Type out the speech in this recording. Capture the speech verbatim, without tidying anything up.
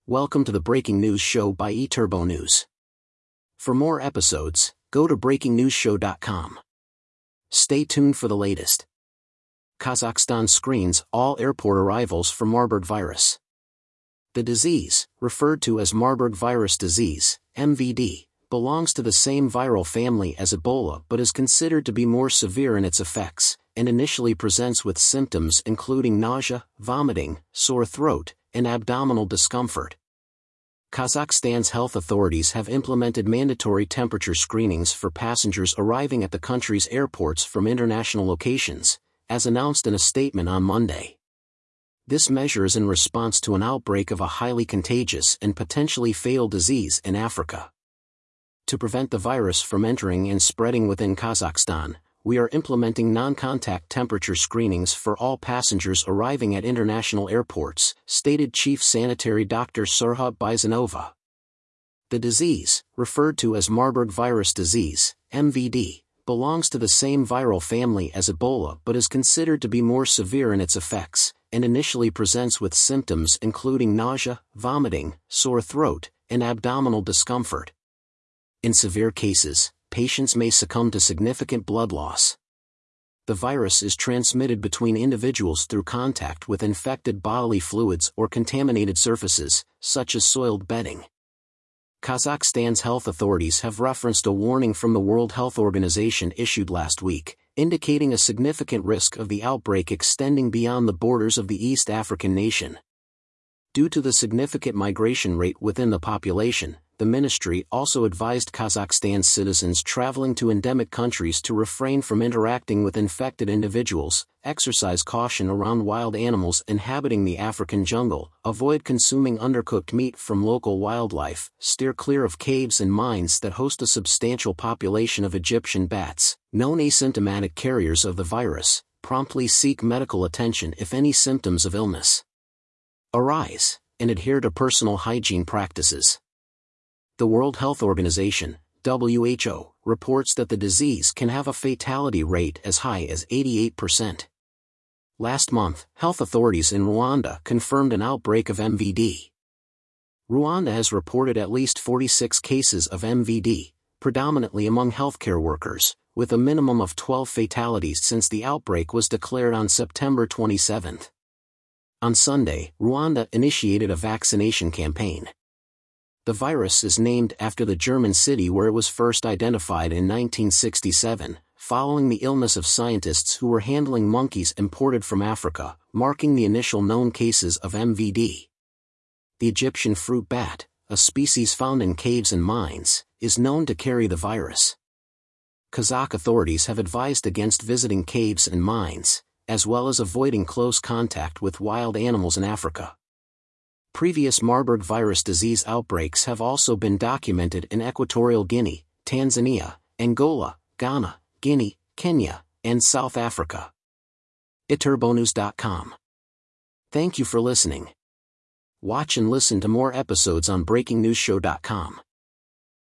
Welcome to the Breaking News Show by eTurbo News. For more episodes, go to breaking news show dot com. Stay tuned for the latest. Kazakhstan screens all airport arrivals for Marburg virus. The disease, referred to as Marburg virus disease, M V D, belongs to the same viral family as Ebola but is considered to be more severe in its effects, and initially presents with symptoms including nausea, vomiting, sore throat, and abdominal discomfort. Kazakhstan's health authorities have implemented mandatory temperature screenings for passengers arriving at the country's airports from international locations, as announced in a statement on Monday. This measure is in response to an outbreak of a highly contagious and potentially fatal disease in Africa. To prevent the virus from entering and spreading within Kazakhstan, we are implementing non-contact temperature screenings for all passengers arriving at international airports, stated Chief Sanitary Doctor Surhut Byzanova. The disease, referred to as Marburg virus disease, M V D, belongs to the same viral family as Ebola but is considered to be more severe in its effects, and initially presents with symptoms including nausea, vomiting, sore throat, and abdominal discomfort. In severe cases, patients may succumb to significant blood loss. The virus is transmitted between individuals through contact with infected bodily fluids or contaminated surfaces, such as soiled bedding. Kazakhstan's health authorities have referenced a warning from the World Health Organization issued last week, indicating a significant risk of the outbreak extending beyond the borders of the East African nation. Due to the significant migration rate within the population, the ministry also advised Kazakhstan's citizens traveling to endemic countries to refrain from interacting with infected individuals, exercise caution around wild animals inhabiting the African jungle, avoid consuming undercooked meat from local wildlife, steer clear of caves and mines that host a substantial population of Egyptian bats, known asymptomatic carriers of the virus, promptly seek medical attention if any symptoms of illness arise, and adhere to personal hygiene practices. The World Health Organization, W H O, reports that the disease can have a fatality rate as high as eighty-eight percent. Last month, health authorities in Rwanda confirmed an outbreak of M V D. Rwanda has reported at least forty-six cases of M V D, predominantly among healthcare workers, with a minimum of twelve fatalities since the outbreak was declared on September twenty-seventh. On Sunday, Rwanda initiated a vaccination campaign. The virus is named after the German city where it was first identified in nineteen sixty-seven, following the illness of scientists who were handling monkeys imported from Africa, marking the initial known cases of M V D. The Egyptian fruit bat, a species found in caves and mines, is known to carry the virus. Kazakh authorities have advised against visiting caves and mines, as well as avoiding close contact with wild animals in Africa. Previous Marburg virus disease outbreaks have also been documented in Equatorial Guinea, Tanzania, Angola, Ghana, Guinea, Kenya, and South Africa. e turbo news dot com. Thank you for listening. Watch and listen to more episodes on breaking news show dot com.